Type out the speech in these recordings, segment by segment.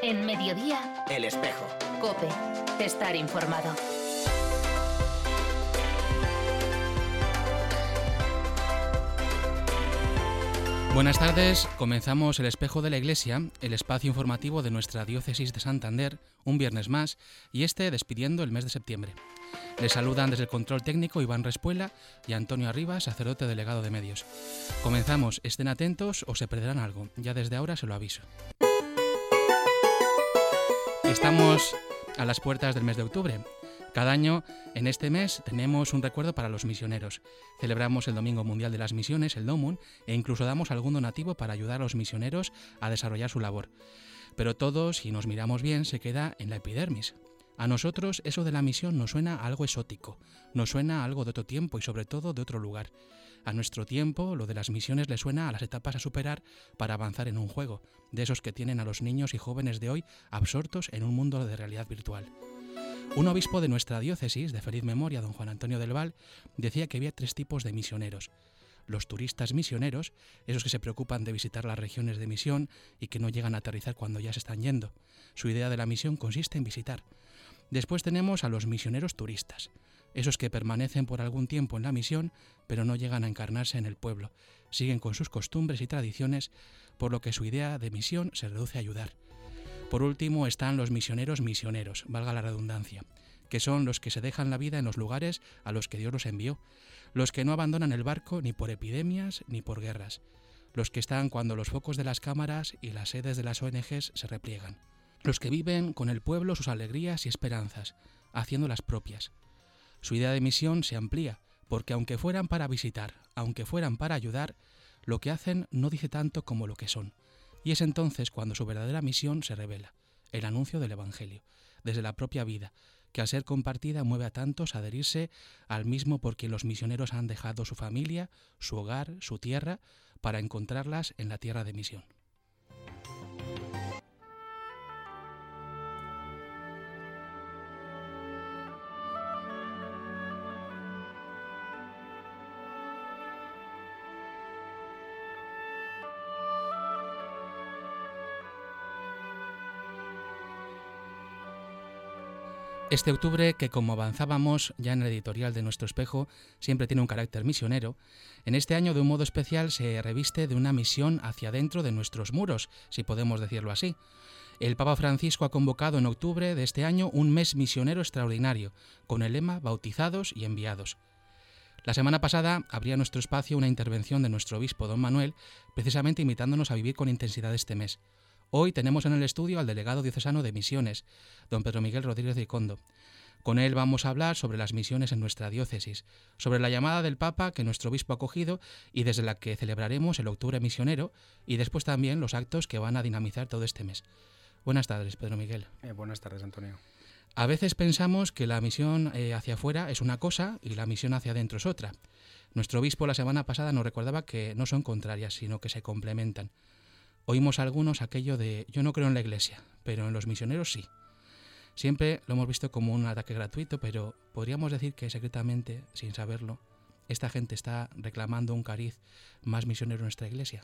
En Mediodía, El Espejo. COPE. Estar informado. Buenas tardes, comenzamos El Espejo de la Iglesia, el espacio informativo de nuestra diócesis de Santander, un viernes más, y despidiendo el mes de septiembre. Les saludan desde el control técnico Iván Respuela y Antonio Arribas, sacerdote delegado de medios. Comenzamos, estén atentos o se perderán algo, ya desde ahora se lo aviso. Estamos a las puertas del mes de octubre. Cada año, en este mes, tenemos un recuerdo para los misioneros. Celebramos el Domingo Mundial de las Misiones, el DOMUN, e incluso damos algún donativo para ayudar a los misioneros a desarrollar su labor. Pero todo, si nos miramos bien, se queda en la epidermis. A nosotros eso de la misión nos suena a algo exótico, nos suena a algo de otro tiempo y sobre todo de otro lugar. A nuestro tiempo, lo de las misiones le suena a las etapas a superar para avanzar en un juego, de esos que tienen a los niños y jóvenes de hoy absortos en un mundo de realidad virtual. Un obispo de nuestra diócesis, de feliz memoria, don Juan Antonio del Val, decía que había 3 tipos de misioneros. Los turistas misioneros, esos que se preocupan de visitar las regiones de misión y que no llegan a aterrizar cuando ya se están yendo. Su idea de la misión consiste en visitar. Después tenemos a los misioneros turistas, esos que permanecen por algún tiempo en la misión, pero no llegan a encarnarse en el pueblo. Siguen con sus costumbres y tradiciones, por lo que su idea de misión se reduce a ayudar. Por último están los misioneros, valga la redundancia, que son los que se dejan la vida en los lugares a los que Dios los envió, los que no abandonan el barco ni por epidemias ni por guerras, los que están cuando los focos de las cámaras y las sedes de las ONGs se repliegan, los que viven con el pueblo sus alegrías y esperanzas, haciéndolas propias. Su idea de misión se amplía, porque aunque fueran para visitar, aunque fueran para ayudar, lo que hacen no dice tanto como lo que son. Y es entonces cuando su verdadera misión se revela, el anuncio del Evangelio, desde la propia vida, que al ser compartida mueve a tantos a adherirse al mismo por quien los misioneros han dejado su familia, su hogar, su tierra, para encontrarlas en la tierra de misión. Este octubre, que como avanzábamos ya en el editorial de nuestro espejo, siempre tiene un carácter misionero, en este año de un modo especial se reviste de una misión hacia dentro de nuestros muros, si podemos decirlo así. El Papa Francisco ha convocado en octubre de este año un mes misionero extraordinario, con el lema Bautizados y Enviados. La semana pasada abría nuestro espacio una intervención de nuestro obispo don Manuel, precisamente invitándonos a vivir con intensidad este mes. Hoy tenemos en el estudio al delegado diocesano de Misiones, don Pedro Miguel Rodríguez de Icondo. Con él vamos a hablar sobre las misiones en nuestra diócesis, sobre la llamada del Papa que nuestro obispo ha acogido y desde la que celebraremos el Octubre Misionero y después también los actos que van a dinamizar todo este mes. Buenas tardes, Pedro Miguel. Buenas tardes, Antonio. A veces pensamos que la misión hacia afuera es una cosa y la misión hacia adentro es otra. Nuestro obispo la semana pasada nos recordaba que no son contrarias, sino que se complementan. Oímos a algunos aquello de yo no creo en la Iglesia, pero en los misioneros sí. Siempre lo hemos visto como un ataque gratuito, pero podríamos decir que secretamente, sin saberlo, esta gente está reclamando un cariz más misionero en nuestra Iglesia.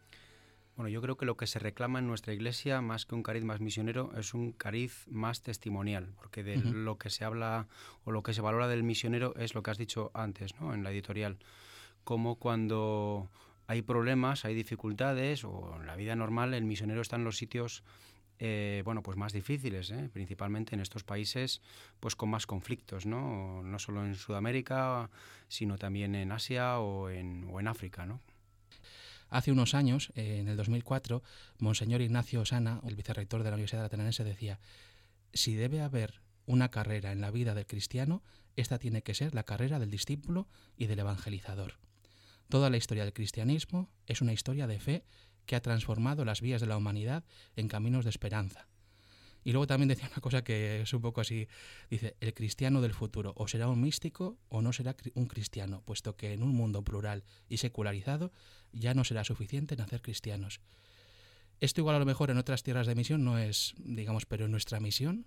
Bueno, yo creo que lo que se reclama en nuestra Iglesia, más que un cariz más misionero, es un cariz más testimonial, porque de lo que se habla o lo que se valora del misionero es lo que has dicho antes, ¿no? En la editorial, como cuando hay problemas, hay dificultades, o en la vida normal el misionero está en los sitios pues más difíciles, principalmente en estos países pues con más conflictos, no solo en Sudamérica, sino también en Asia o en África, ¿no? Hace unos años, en el 2004, Monseñor Ignacio Osana, el vicerrector de la Universidad Lateranense, decía: si debe haber una carrera en la vida del cristiano, esta tiene que ser la carrera del discípulo y del evangelizador. Toda la historia del cristianismo es una historia de fe que ha transformado las vías de la humanidad en caminos de esperanza. Y luego también decía una cosa que es un poco así, dice, el cristiano del futuro o será un místico o no será un cristiano, puesto que en un mundo plural y secularizado ya no será suficiente nacer cristianos. Esto igual a lo mejor en otras tierras de misión no es, digamos, pero en nuestra misión.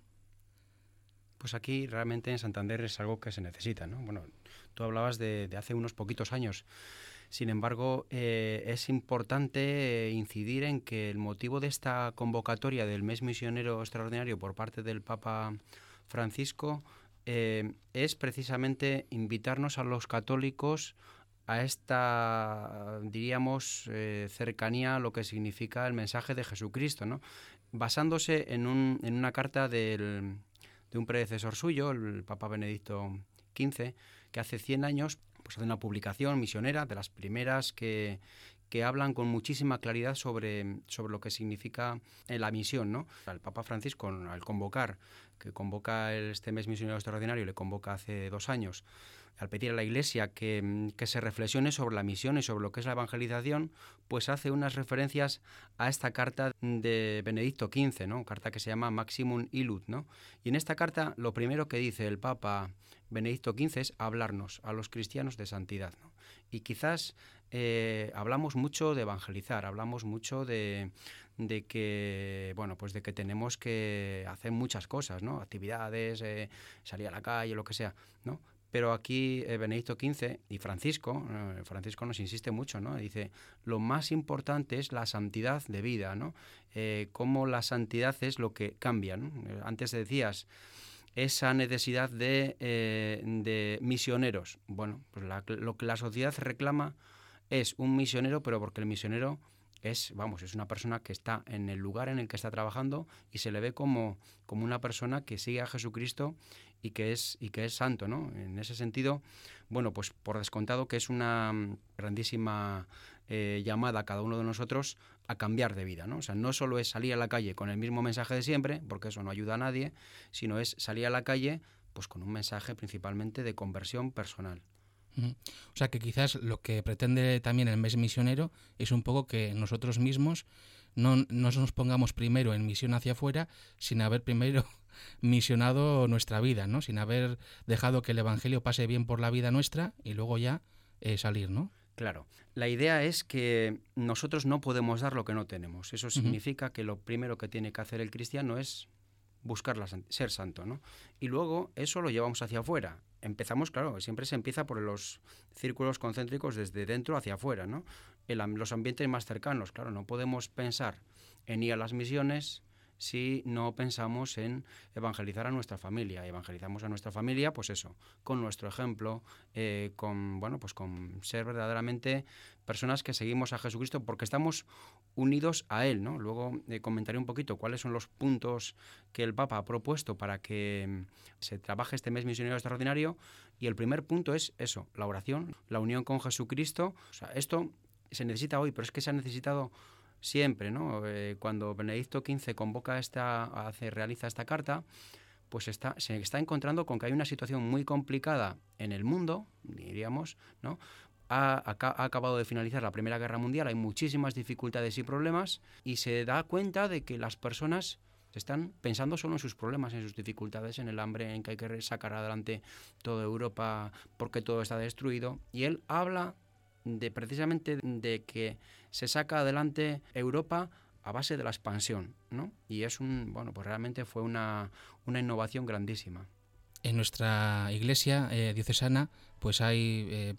Pues aquí realmente en Santander es algo que se necesita, ¿no? Bueno, tú hablabas de hace unos poquitos años. Sin embargo, es importante incidir en que el motivo de esta convocatoria del mes misionero extraordinario por parte del Papa Francisco es precisamente invitarnos a los católicos a esta, diríamos, cercanía a lo que significa el mensaje de Jesucristo, ¿no? Basándose en una carta de un predecesor suyo, el Papa Benedicto XV, que hace 100 años pues hace una publicación misionera, de las primeras que hablan con muchísima claridad sobre lo que significa la misión, ¿no? El Papa Francisco, al convocar, que convoca este mes misionero extraordinario, le convoca hace 2 años, al pedir a la Iglesia que se reflexione sobre la misión y sobre lo que es la evangelización, pues hace unas referencias a esta carta de Benedicto XV, ¿no? Carta que se llama Maximum Illud, ¿no? Y en esta carta lo primero que dice el Papa Benedicto XV es hablarnos a los cristianos de santidad, ¿no? Y quizás hablamos mucho de evangelizar, hablamos mucho de que, bueno, pues de que tenemos que hacer muchas cosas, ¿no? Actividades, salir a la calle, lo que sea, ¿no? Pero aquí Benedicto XV y Francisco nos insiste mucho, ¿no? Dice, lo más importante es la santidad de vida, ¿no? Cómo la santidad es lo que cambia, ¿no? Antes decías esa necesidad de misioneros. Bueno, pues lo que la sociedad reclama es un misionero, pero porque el misionero es una persona que está en el lugar en el que está trabajando y se le ve como una persona que sigue a Jesucristo y que es santo, ¿no? En ese sentido, bueno, pues por descontado que es una grandísima llamada a cada uno de nosotros a cambiar de vida, ¿no? O sea, no solo es salir a la calle con el mismo mensaje de siempre, porque eso no ayuda a nadie, sino es salir a la calle pues con un mensaje principalmente de conversión personal. O sea que quizás lo que pretende también el mes misionero es un poco que nosotros mismos no nos pongamos primero en misión hacia afuera sin haber primero misionado nuestra vida, ¿no? Sin haber dejado que el Evangelio pase bien por la vida nuestra y luego ya salir, ¿no? Claro. La idea es que nosotros no podemos dar lo que no tenemos. Eso significa que lo primero que tiene que hacer el cristiano es buscar ser santo, ¿no? Y luego eso lo llevamos hacia afuera. Empezamos, claro, siempre se empieza por los círculos concéntricos desde dentro hacia afuera, ¿no? Los ambientes más cercanos, claro, no podemos pensar en ir a las misiones si no pensamos en evangelizar a nuestra familia. Evangelizamos a nuestra familia, pues eso, con nuestro ejemplo, con ser verdaderamente personas que seguimos a Jesucristo porque estamos unidos a Él, ¿no? Luego comentaré un poquito cuáles son los puntos que el Papa ha propuesto para que se trabaje este mes misionero extraordinario, y el primer punto es eso, la oración, la unión con Jesucristo. O sea, esto se necesita hoy, pero es que se ha necesitado siempre, ¿no? Cuando Benedicto XV realiza esta carta, pues se está encontrando con que hay una situación muy complicada en el mundo, diríamos, ¿no? Ha acabado de finalizar la Primera Guerra Mundial, hay muchísimas dificultades y problemas, y se da cuenta de que las personas están pensando solo en sus problemas, en sus dificultades, en el hambre, en que hay que sacar adelante toda Europa porque todo está destruido, y él habla precisamente de que se saca adelante Europa a base de la expansión, ¿no? Y pues realmente fue una innovación grandísima. En nuestra iglesia diocesana pues hay,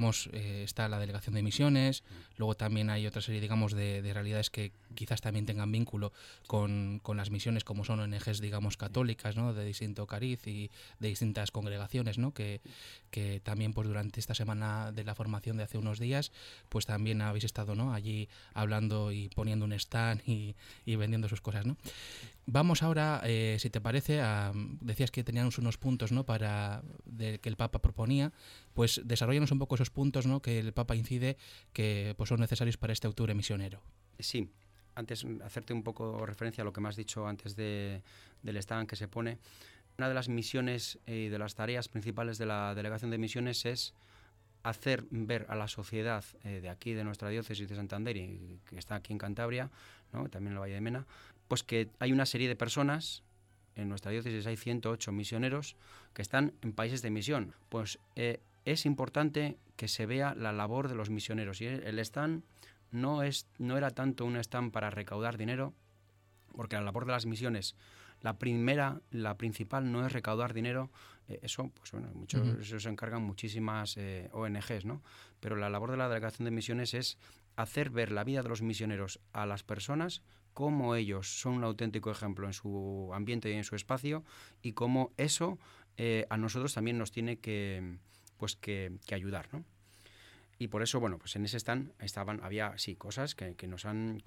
está la delegación de misiones, luego también hay otra serie, digamos, de realidades que quizás también tengan vínculo con las misiones, como son ONGs, digamos, católicas, ¿no? De distinto cariz y de distintas congregaciones, ¿no? Que también, pues durante esta semana de la formación de hace unos días, pues también habéis estado, ¿no? Allí hablando y poniendo un stand y vendiendo sus cosas, ¿no? Vamos ahora, si te parece, decías que teníamos unos puntos, ¿no? Que el Papa proponía, pues desarrollanos un poco esos puntos, ¿no? Que el Papa incide que pues son necesarios para este octubre misionero. Sí, antes hacerte un poco referencia a lo que me has dicho antes del stand que se pone. Una de las misiones y de las tareas principales de la Delegación de Misiones es hacer ver a la sociedad de aquí, de nuestra diócesis de Santander, y que está aquí en Cantabria, ¿no? También en el Valle de Mena, pues que hay una serie de personas, en nuestra diócesis hay 108 misioneros que están en países de misión. Pues es importante que se vea la labor de los misioneros. Y el stand no era tanto un stand para recaudar dinero, porque la labor de las misiones la principal no es recaudar dinero. Eso, pues bueno, eso se encargan muchísimas ONGs, ¿no? Pero la labor de la Delegación de Misiones es hacer ver la vida de los misioneros a las personas, cómo ellos son un auténtico ejemplo en su ambiente y en su espacio, y cómo eso a nosotros también nos tiene que ayudar, ¿no? Y por eso, bueno, pues en ese stand había cosas que nos han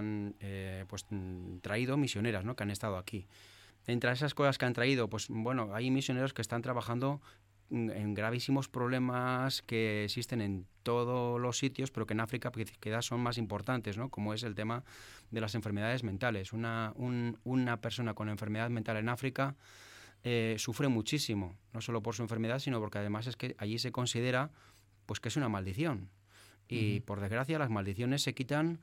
traído misioneras, ¿no? Que han estado aquí. Entre esas cosas que han traído, pues bueno, hay misioneros que están trabajando en gravísimos problemas que existen en todos los sitios, pero que en África quizás son más importantes, ¿no? Como es el tema de las enfermedades mentales. Una persona con enfermedad mental en África sufre muchísimo, no solo por su enfermedad, sino porque además es que allí se considera pues que es una maldición. Y por desgracia las maldiciones se quitan,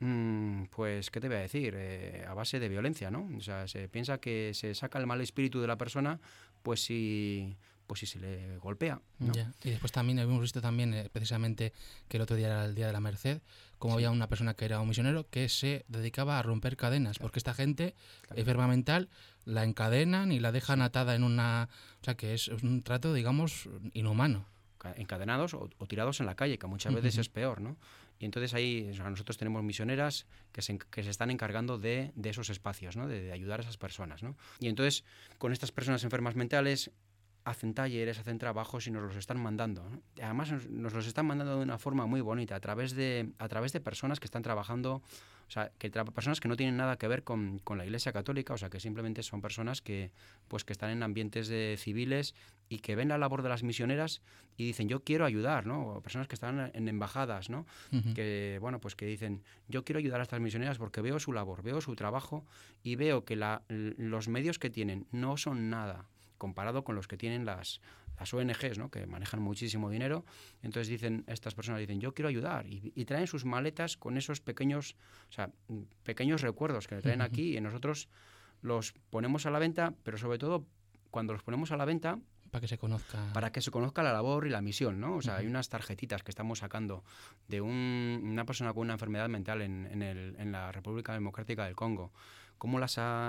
pues, ¿qué te voy a decir? A base de violencia, ¿no? O sea, se piensa que se saca el mal espíritu de la persona, pues si se le golpea, ¿no? Ya. Y después también hemos visto precisamente que el otro día era el Día de la Merced, como había una persona que era un misionero que se dedicaba a romper cadenas, porque esta gente enferma mental la encadenan y la dejan atada en una... O sea, que es un trato, digamos, inhumano. Encadenados o tirados en la calle, que muchas veces es peor, ¿no? Y entonces ahí nosotros tenemos misioneras que se están encargando de esos espacios, ¿no? De ayudar a esas personas, ¿no? Y entonces con estas personas enfermas mentales hacen talleres, hacen trabajos y nos los están mandando, ¿no? Además nos los están mandando de una forma muy bonita, a través de personas que están trabajando, o sea, personas que no tienen nada que ver con la Iglesia Católica, o sea, que simplemente son personas que están en ambientes civiles y que ven la labor de las misioneras y dicen, yo quiero ayudar, ¿no? O personas que están en embajadas, ¿no? Que, bueno, pues que dicen, yo quiero ayudar a estas misioneras porque veo su labor, veo su trabajo y veo que los medios que tienen no son nada comparado con los que tienen las ONGs, ¿no? Que manejan muchísimo dinero. Entonces estas personas dicen, yo quiero ayudar, y traen sus maletas con esos pequeños recuerdos que le traen aquí, y nosotros los ponemos a la venta, pero sobre todo cuando los ponemos a la venta para que se conozca la labor y la misión, ¿no? O sea, hay unas tarjetitas que estamos sacando de una persona con una enfermedad mental en la República Democrática del Congo. Cómo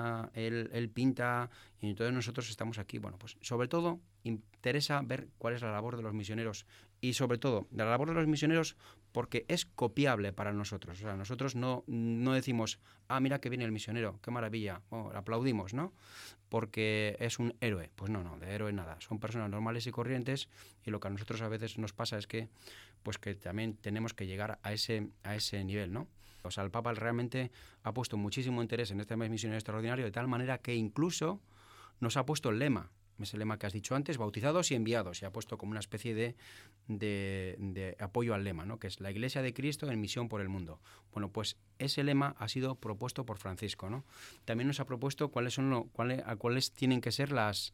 él pinta, y entonces nosotros estamos aquí. Bueno, pues sobre todo interesa ver cuál es la labor de los misioneros, y sobre todo de la labor de los misioneros porque es copiable para nosotros. O sea, nosotros no decimos, mira que viene el misionero, qué maravilla, aplaudimos, ¿no? Porque es un héroe. Pues no, de héroe nada. Son personas normales y corrientes, y lo que a nosotros a veces nos pasa es que también tenemos que llegar a ese nivel, ¿no? O sea, el Papa realmente ha puesto muchísimo interés en este mes misionero extraordinario, de tal manera que incluso nos ha puesto el lema, ese lema que has dicho antes, bautizados y enviados, y ha puesto como una especie de apoyo al lema, ¿no? Que es la Iglesia de Cristo en misión por el mundo. Bueno, pues ese lema ha sido propuesto por Francisco, ¿no? También nos ha propuesto cuáles tienen que ser las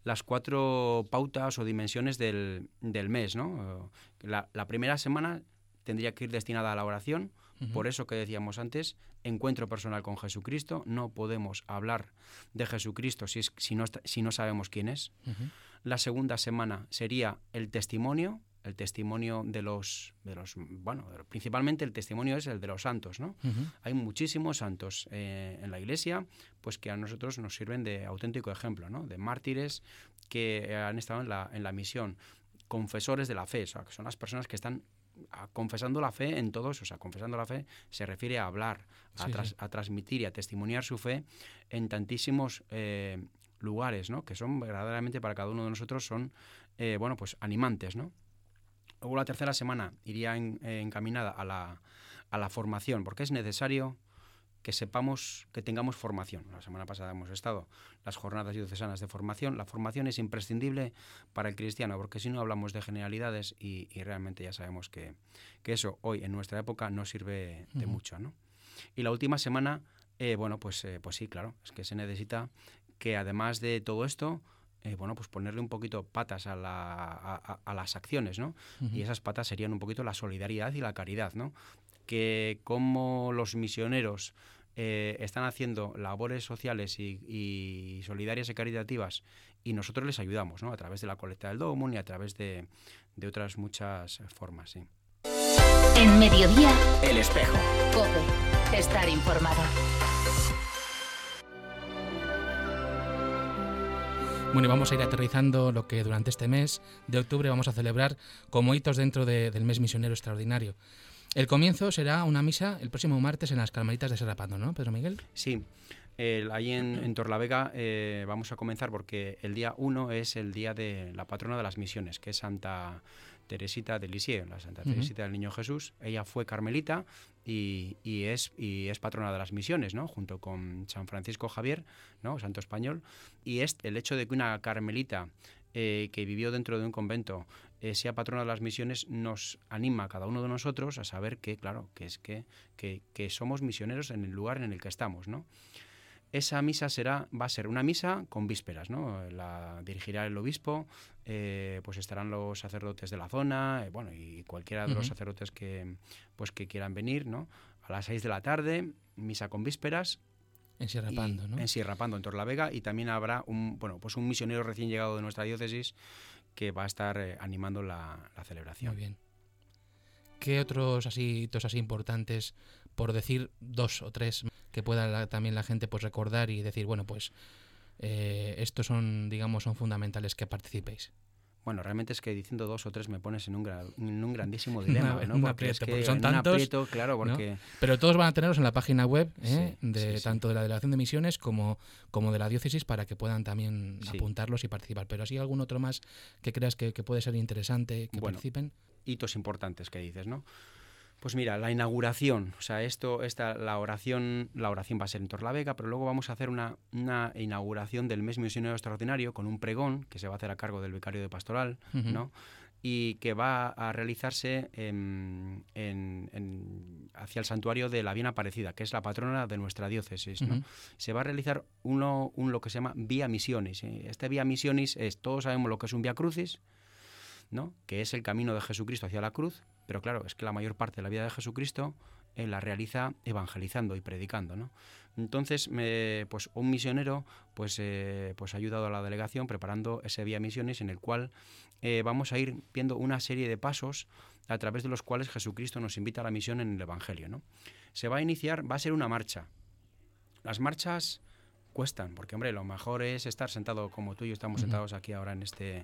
4 pautas o dimensiones del mes, ¿no? La primera semana tendría que ir destinada a la oración. Por eso que decíamos antes, encuentro personal con Jesucristo. No podemos hablar de Jesucristo si no sabemos quién es. La segunda semana sería el testimonio de los principalmente el testimonio es el de los santos, ¿no? Hay muchísimos santos en la Iglesia, pues que a nosotros nos sirven de auténtico ejemplo, ¿no? De mártires que han estado en la misión, confesores de la fe, o sea, que son las personas que están confesando la fe en todos. O sea, confesando la fe se refiere a hablar, a transmitir y a testimoniar su fe en tantísimos lugares, ¿no? Que son verdaderamente para cada uno de nosotros son pues animantes, ¿no? Luego la tercera semana iría encaminada a la formación, porque es necesario que sepamos, que tengamos formación. La semana pasada hemos estado las jornadas diocesanas de formación. La formación es imprescindible para el cristiano, porque si no hablamos de generalidades y realmente ya sabemos que eso hoy en nuestra época no sirve de mucho, ¿no? Y la última semana, pues sí, claro, es que se necesita que además de todo esto, pues ponerle un poquito patas a las acciones, ¿no? Y esas patas serían un poquito la solidaridad y la caridad, ¿no? Que como los misioneros están haciendo labores sociales y solidarias y caritativas, y nosotros les ayudamos, ¿no? A través de la colecta del Domum y a través de otras muchas formas, sí. En Mediodía, El Espejo. COPE. Estar informado. Bueno, y vamos a ir aterrizando lo que durante este mes de octubre vamos a celebrar como hitos dentro del mes misionero extraordinario. El comienzo será una misa el próximo martes en las Carmelitas de Serrapando, ¿no, Pedro Miguel? Sí, ahí en Torlavega vamos a comenzar porque el día 1 es el día de la patrona de las misiones, que es Santa Teresita de Lisieux, la Santa Teresita del Niño Jesús. Ella fue carmelita y es patrona de las misiones, ¿no? Junto con San Francisco Javier, ¿no? Santo español. Y el hecho de que una carmelita que vivió dentro de un convento sea patrona de las misiones nos anima a cada uno de nosotros a saber que, claro, que somos misioneros en el lugar en el que estamos, ¿no? Esa misa va a ser una misa con vísperas, ¿no? La dirigirá el obispo, pues estarán los sacerdotes de la zona, bueno, y cualquiera de los sacerdotes que quieran venir, ¿no? A las 6 de la tarde, misa con vísperas. En Sierrapando, ¿no? En Sierrapando, en Torlavega, y también habrá un misionero recién llegado de nuestra diócesis que va a estar animando la celebración. Muy bien. ¿Qué otros hitos así importantes, por decir 2 o 3, que pueda también la gente pues recordar y decir, bueno, pues estos son fundamentales que participéis? Bueno, realmente es que diciendo 2 o 3 me pones en un grandísimo dilema, ¿no? Porque son tantos, claro, porque... ¿no? Pero todos van a tenerlos en la página web, sí. Tanto de la Delegación de Misiones como de la Diócesis, para que puedan también apuntarlos y participar. Pero ¿así algún otro más que creas que puede ser interesante que participen? Hitos importantes que dices, ¿no? Pues mira, la inauguración, o sea, la oración va a ser en Torlavega, pero luego vamos a hacer una inauguración del mes misionero extraordinario con un pregón que se va a hacer a cargo del vicario de pastoral, ¿no? Y que va a realizarse hacia el santuario de la Bien Aparecida, que es la patrona de nuestra diócesis, ¿no? Se va a realizar lo que se llama Vía Misionis. Este Vía Misionis todos sabemos lo que es un Vía Crucis, ¿no? Que es el camino de Jesucristo hacia la cruz, pero claro, es que la mayor parte de la vida de Jesucristo la realiza evangelizando y predicando, ¿no? Entonces, pues un misionero ha ayudado a la delegación preparando ese Vía Misiones en el cual vamos a ir viendo una serie de pasos a través de los cuales Jesucristo nos invita a la misión en el Evangelio, ¿no? Va a ser una marcha. Las marchas cuestan, porque hombre, lo mejor es estar sentado como tú y yo estamos sentados aquí ahora en este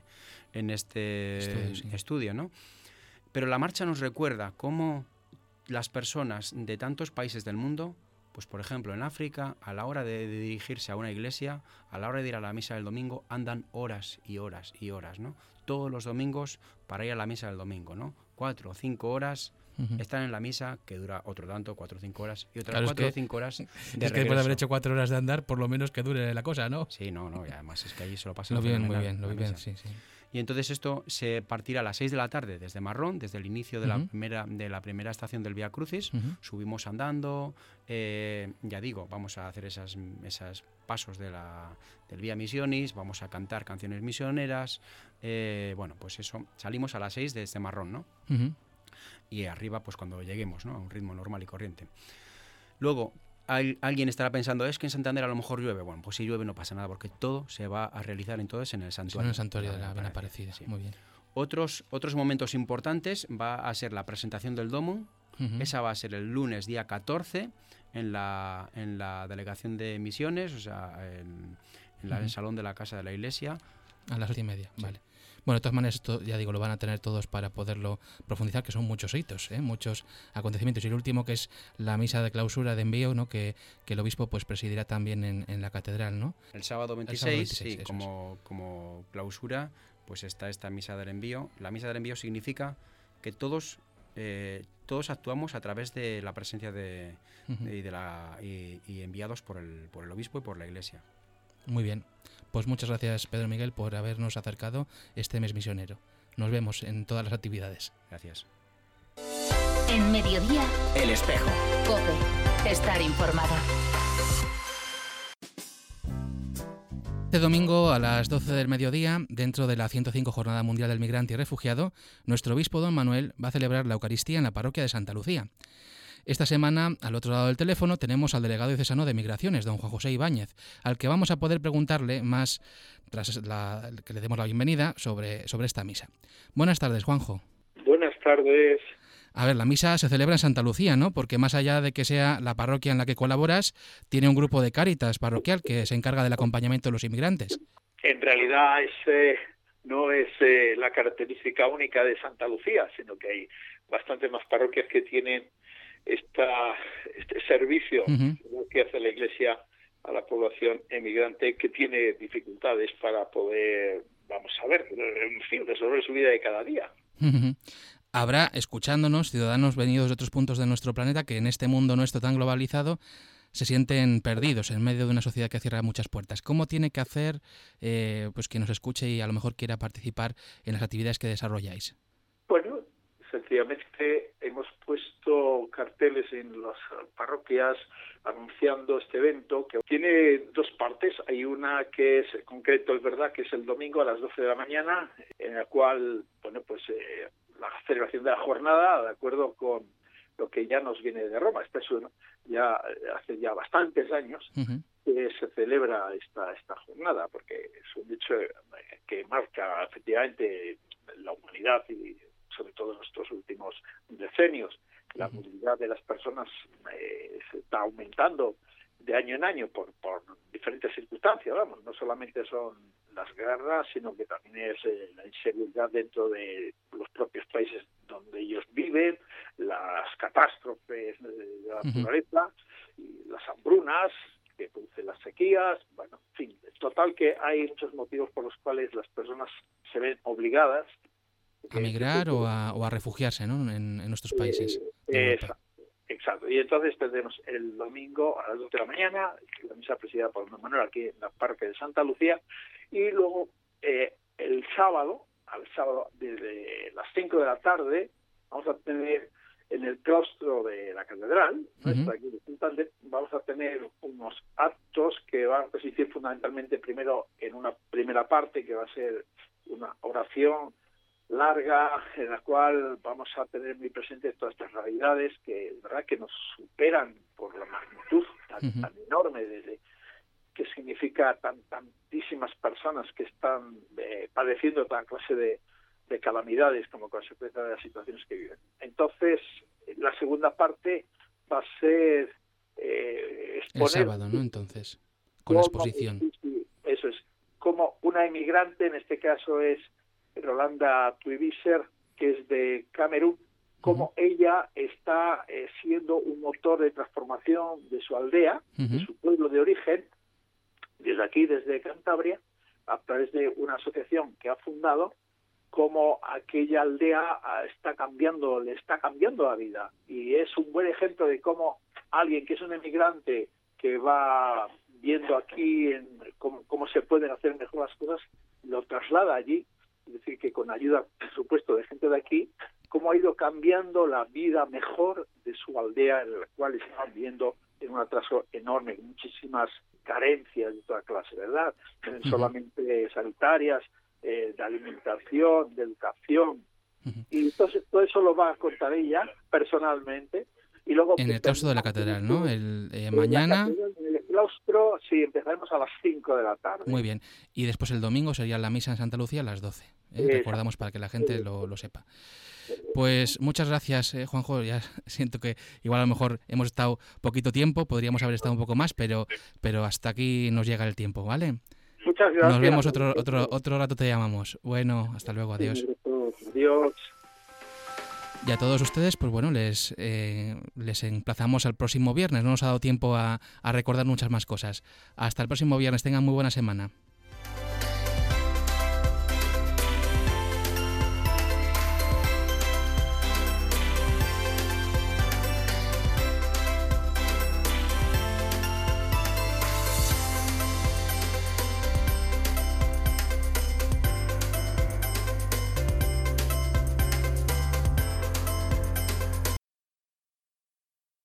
estudio, ¿no? Pero la marcha nos recuerda cómo las personas de tantos países del mundo, pues por ejemplo en África, a la hora de dirigirse a una iglesia, a la hora de ir a la misa del domingo, andan horas y horas y horas, ¿no? Todos los domingos para ir a la misa del domingo, ¿no? 4 o 5 horas están en la misa, que dura otro tanto, 4 o 5 horas, y otras 4 o 5 horas de regreso. Es que después de haber hecho 4 horas de andar, por lo menos que dure la cosa, ¿no? Sí, no, y además es que allí se lo pasan muy bien, sí. Y entonces esto se partirá a las 6 de la tarde desde Marrón, desde el inicio de la primera estación del Vía Crucis. Subimos andando, ya digo, vamos a hacer esos pasos del Vía Misionis, vamos a cantar canciones misioneras. Pues eso, salimos a las 6 desde Marrón, ¿no? Y arriba, pues cuando lleguemos, ¿no? A un ritmo normal y corriente. Luego, alguien estará pensando, es que en Santander a lo mejor llueve. Bueno, pues si llueve no pasa nada, porque todo se va a realizar entonces en el santuario. En el santuario de la Bien Aparecida, sí. Muy bien. Otros momentos importantes va a ser la presentación del Domum. Esa va a ser el lunes, día 14, en la Delegación de Misiones, o sea, en el Salón de la Casa de la Iglesia. A las 8:30, sí. Vale. Bueno, de todas maneras, esto ya digo, lo van a tener todos para poderlo profundizar, que son muchos hitos, muchos acontecimientos. Y el último, que es la misa de clausura de envío, ¿no? Que el obispo pues presidirá también en la catedral, ¿no? El sábado 26, como clausura, pues está esta misa del envío. La misa del envío significa que todos actuamos a través de la presencia y enviados por el obispo y por la Iglesia. Muy bien. Pues muchas gracias, Pedro Miguel, por habernos acercado este mes misionero. Nos vemos en todas las actividades. Gracias. En Mediodía, El Espejo. COPE. Estar informado. Este domingo a las 12 del mediodía, dentro de la 105 Jornada Mundial del Migrante y Refugiado, nuestro obispo don Manuel va a celebrar la Eucaristía en la parroquia de Santa Lucía. Esta semana, al otro lado del teléfono, tenemos al delegado diocesano de Migraciones, don Juan José Ibáñez, al que vamos a poder preguntarle más, tras que le demos la bienvenida, sobre esta misa. Buenas tardes, Juanjo. Buenas tardes. A ver, la misa se celebra en Santa Lucía, ¿no? Porque más allá de que sea la parroquia en la que colaboras, tiene un grupo de Cáritas parroquial que se encarga del acompañamiento de los inmigrantes. en realidad no es la característica única de Santa Lucía, sino que hay bastantes más parroquias que tienen este servicio que hace la Iglesia a la población emigrante que tiene dificultades para poder, vamos a ver, en fin, resolver su vida de cada día. Habrá, escuchándonos, ciudadanos venidos de otros puntos de nuestro planeta que en este mundo nuestro tan globalizado se sienten perdidos en medio de una sociedad que cierra muchas puertas. ¿Cómo tiene que hacer pues quien nos escuche y a lo mejor quiera participar en las actividades que desarrolláis? Bueno, sencillamente hemos puesto carteles en las parroquias anunciando este evento que tiene dos partes. Hay una que es, en concreto, es verdad, que es el domingo a las 12 de la mañana, en la cual, bueno, pues la celebración de la jornada, de acuerdo con lo que ya nos viene de Roma. Ya hace ya bastantes años que se celebra esta jornada, porque es un hecho que marca efectivamente la humanidad y sobre todo en estos últimos decenios. La movilidad de las personas se está aumentando de año en año por diferentes circunstancias, vamos, no solamente son las guerras, sino que también es la inseguridad dentro de los propios países donde ellos viven, las catástrofes de la naturaleza, y las hambrunas que producen las sequías, bueno, en fin, total que hay muchos motivos por los cuales las personas se ven obligadas a migrar o a refugiarse, ¿no? en nuestros países. Exacto. Y entonces tendremos el domingo a las 2 de la mañana, la misa presidida por don Manuel aquí en la parroquia de Santa Lucía, y luego el sábado, desde las 5 de la tarde, vamos a tener en el claustro de la catedral, aquí de Santander, vamos a tener unos actos que van a consistir fundamentalmente primero en una primera parte que va a ser una oración larga, en la cual vamos a tener muy presentes todas estas realidades que, verdad, que nos superan por la magnitud tan enorme de que significa tantísimas personas que están padeciendo toda clase de calamidades como consecuencia de las situaciones que viven. Entonces, la segunda parte va a ser exponer el sábado, ¿no? Entonces, con la exposición. Sí, eso es. Como una emigrante, en este caso es Rolanda Tuibiser, que es de Camerún, como ella está siendo un motor de transformación de su aldea, de su pueblo de origen, desde aquí, desde Cantabria, a través de una asociación que ha fundado, como aquella aldea le está cambiando la vida. Y es un buen ejemplo de cómo alguien que es un emigrante que va viendo aquí cómo se pueden hacer mejor las cosas, lo traslada allí. Es decir, que con ayuda, por supuesto, de gente de aquí, cómo ha ido cambiando la vida mejor de su aldea, en la cual están viviendo en un atraso enorme, muchísimas carencias de toda clase, ¿verdad? No solamente sanitarias, de alimentación, de educación. Y entonces todo eso lo va a contar ella personalmente. Y luego en el claustro de la catedral, ¿no? Mañana. En el claustro, sí, empezaremos a las 5 de la tarde. Muy bien. Y después el domingo sería la misa en Santa Lucía a las 12. Recordamos para que la gente lo sepa. Pues muchas gracias, Juanjo. Ya siento que igual a lo mejor hemos estado poquito tiempo, podríamos haber estado un poco más, pero hasta aquí nos llega el tiempo, ¿vale? Muchas gracias. Nos vemos otro rato, te llamamos. Bueno, hasta luego, adiós. Adiós. Y a todos ustedes, pues bueno, les emplazamos al próximo viernes. No nos ha dado tiempo a recordar muchas más cosas. Hasta el próximo viernes. Tengan muy buena semana.